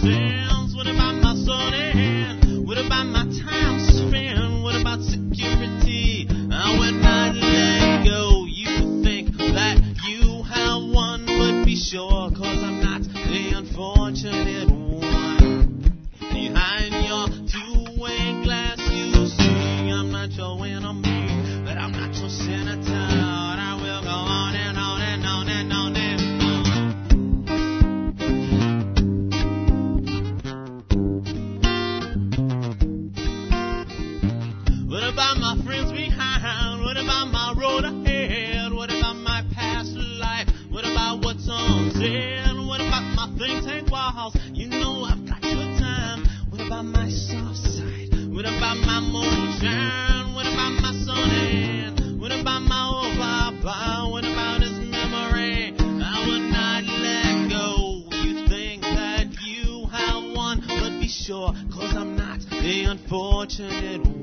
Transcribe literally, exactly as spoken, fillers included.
sins? What about my soul and what about my time spent? What about security? I would not let go. You think that you have won, but be sure, cause I'm not the unfortunate one. Behind your two-way glass you see I'm not your enemy, but I'm not your senator. I will go on and on and on and on and on. What about my friends behind? What about my road ahead? What about my past life? What about what's on sale? What about my think tank walls? You know I've got your time. What about my soft side? What about my moonshine? What about my sun and what about my old papa? What about his memory? I would not let go. You think that you have won, but be sure, cause I'm not the unfortunate one.